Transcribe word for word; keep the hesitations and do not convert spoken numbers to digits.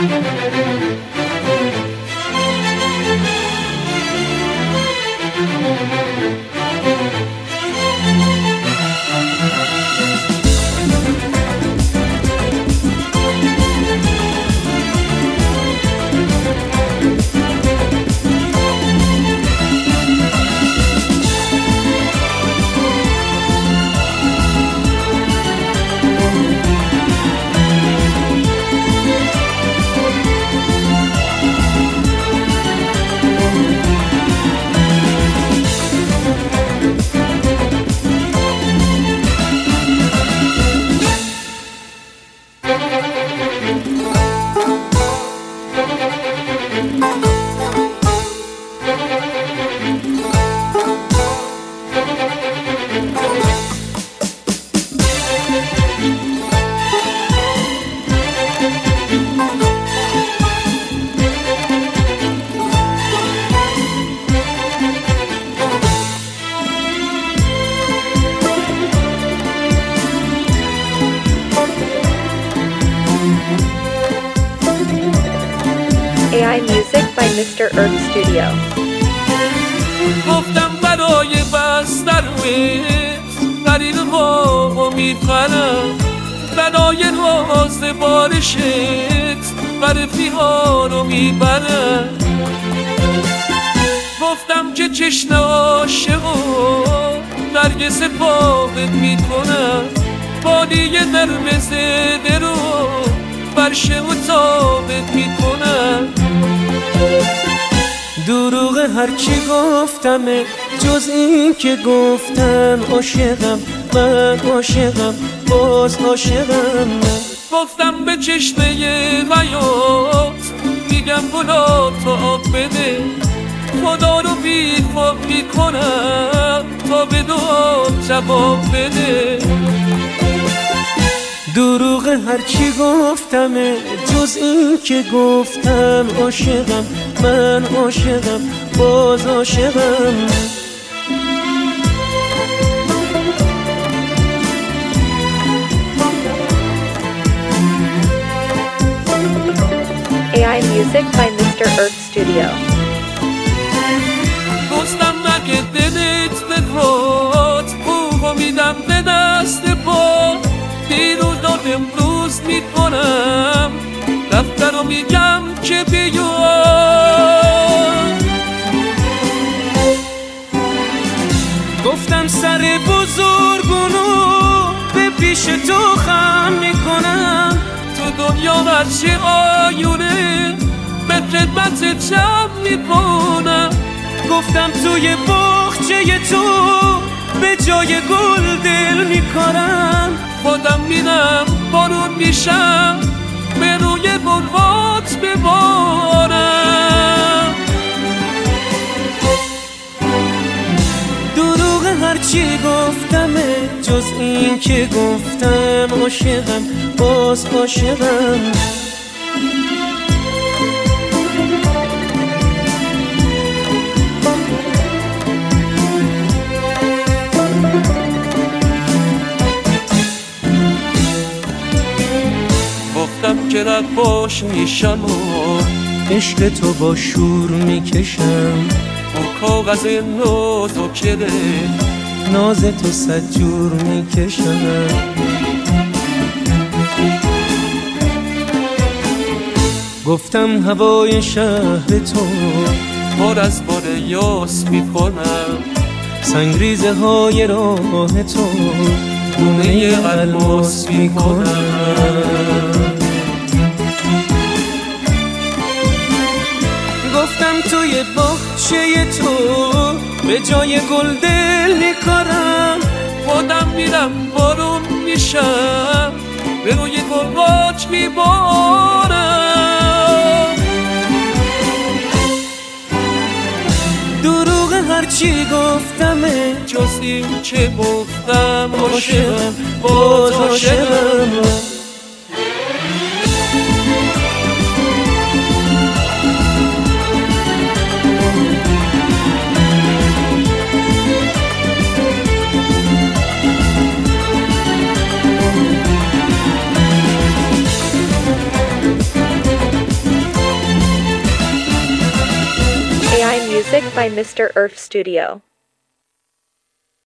A I Music by Mister Earth Studio. گفتم برای بستروت قریب ما میپرم، برای راز بارشت برفی ها رو میبرم. گفتم که چشم عاشق و نرگس پاقت میکنم، بادی نرم زده رو برشه و تابت میکنم. دروغ هرچی گفتم جز این که گفتم عاشقم من، عاشقم باز عاشقم من. گفتم به چشمه حیات میگم گلا تا آب بده، خدا رو بیخواب میکنم تا به دعا جواب بده. دروغ هرچی گفتم جز این که گفتم عاشقم من، عاشقم باز عاشقم. A I Music by Mister Earth Studio. گفتم مگه دلت بخواد خوب میدم به دست پا، دیروز داد امروز میکنم رفته رو میگم که بیا. گفتم سر بزرگونو به پیش تو خم میکنم، تو دنیا هرچی آیونه به خدمت جمع میکنم. گفتم توی باغچه تو به جای گل دل میکارم، خودم میرم بارون میشم به روی گلوات ببارم. دروغ هرچی گفتم جز این که گفتم عاشقم باز عاشقم. گفتم که رفاش میشم و عشق تو با شور میکشم، با کاغذ ناز و کده ناز تو صد جور میکشم. گفتم هوای شهر تو بار از بار یاس میکنم، سنگریزه های راه تو دونه الماس میکنم. گفتم توی باغچه تو به جای گل دل میکارم، خودم میرم بارون میشم به روی گلوات میبارم. دروغ هرچی گفتم جز این که گفتم عاشقم باز عاشقم. I music by Mister Earth Studio.